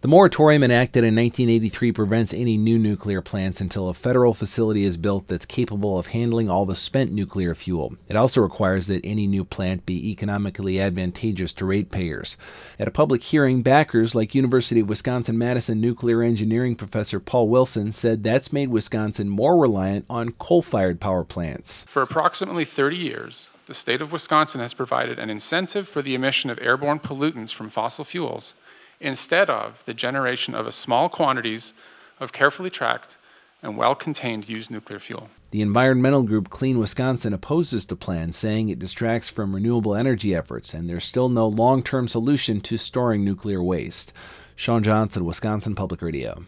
The moratorium enacted in 1983 prevents any new nuclear plants until a federal facility is built that's capable of handling all the spent nuclear fuel. It also requires that any new plant be economically advantageous to ratepayers. At a public hearing, backers like University of Wisconsin-Madison nuclear engineering professor Paul Wilson said that's made Wisconsin more reliant on coal-fired power plants. For approximately 30 years, the state of Wisconsin has provided an incentive for the emission of airborne pollutants from fossil fuels instead of the generation of small quantities of carefully tracked and well-contained used nuclear fuel. The environmental group Clean Wisconsin opposes the plan, saying it distracts from renewable energy efforts, and there's still no long-term solution to storing nuclear waste. Sean Johnson, Wisconsin Public Radio.